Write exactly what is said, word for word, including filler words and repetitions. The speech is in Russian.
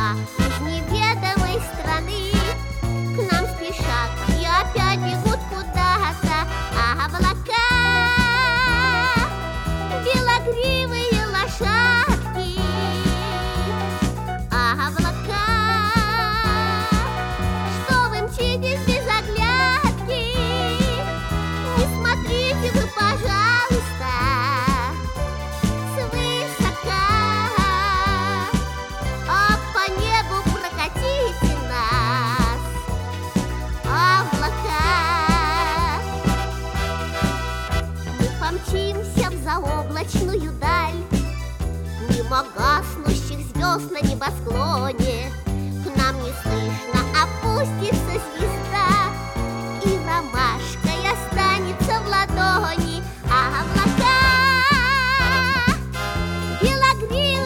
облака из неведомой страны к нам спешат и опять бегут куда-то. А облака, белогривые лошадки, а облака, что вы мчитесь без оглядки, не смотрите вы, пожалуйста, свысока, а по небу прокатите нас, облака. Мы помчимся в заоблачную даль, мимо гаснущих звезд на небосклоне. К нам неслышно опустится звезда, и ромашкой останется в ладони. А облака, белогривые